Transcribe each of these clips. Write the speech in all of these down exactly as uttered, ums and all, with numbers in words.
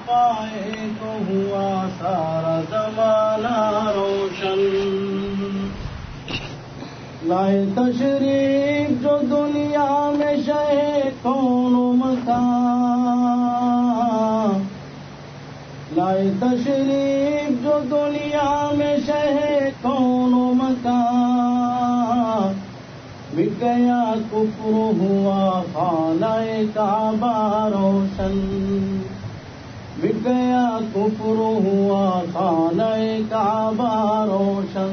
آئے تو ہوا سارا زمانہ روشن. لائے تشریف جو دنیا میں شہ کون و مکان، لائے تشریف جو دنیا میں شہ کون و مکان. بک گیا کفر ہوا خانہ کعبہ روشن، بک گیا کفر ہوا خانہ کعبہ روشن.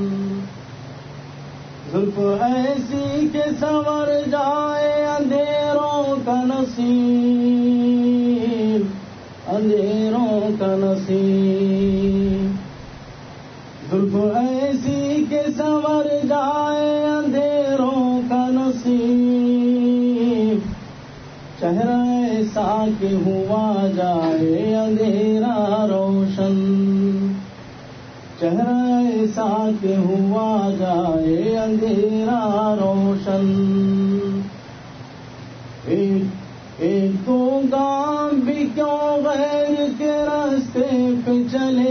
زلف ایسی کہ سنور جائے اندھیروں کا نصیب، اندھیروں کا نصیب. زلف ایسی کہ سنور جائے اندھیروں کا نصیب. چہرہ ایسا کہ ہوا جائے اندھیرا روشن، چہرہ ایسا کہ ہوا جائے اندھیرا روشن. ایک ایک دو گام بھی کیوں غیر کے راستے پہ چلے،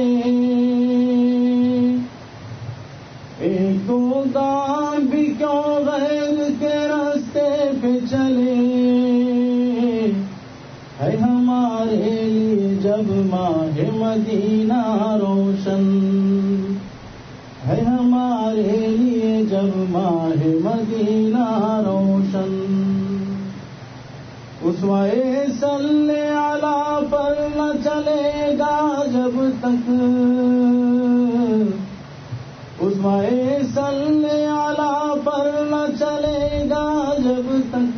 ایک دو گام بھی کیوں غیر کے راستے پہ چلے. ہے ہمارے لیے جب ماہ مدینہ روشن، ہے ہمارے لیے جب ماہ مدینہ روشن. اسوائے صلی علی پر نہ چلے گا جب تک، اسوائے صلی علی پر نہ چلے گا جب تک.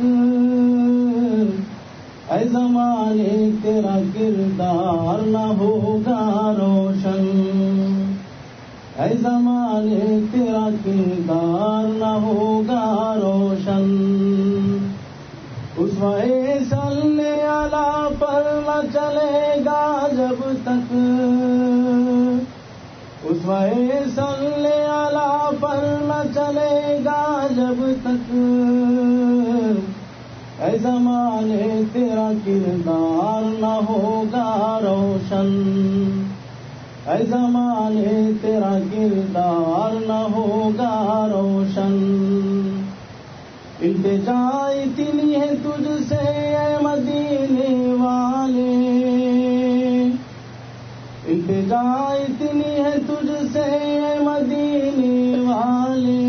اے زمانے تیرا کردار نہ ہوگا روشن، اے زمانے تیرا کردار نہ ہوگا روشن. اسوائے صلی علی پر نہ چلے گا جب تک، اسوائے صلی علی پر نہ چلے گا جب تک. اے زمانے تیرا کردار نہ ہوگا روشن، اے زمانے تیرا کردار نہ ہوگا روشن. التجا اتنی ہے تجھ سے اے مدینے والے، التجا اتنی ہے تجھ سے اے مدینے والے.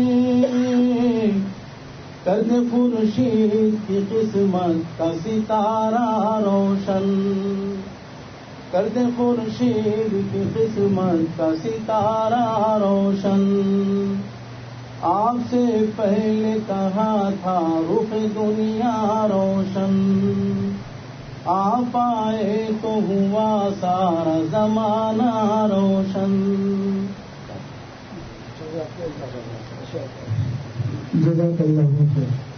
کر دے خورشید کی قسمت کا ستارہ روشن، کر دے خورشید کی قسمت کا ستارہ روشن. آپ سے پہلے کہا تھا رخ دنیا روشن، آپ آئے تو ہوا سارا زمانہ روشن. جزاک اللہ خیر.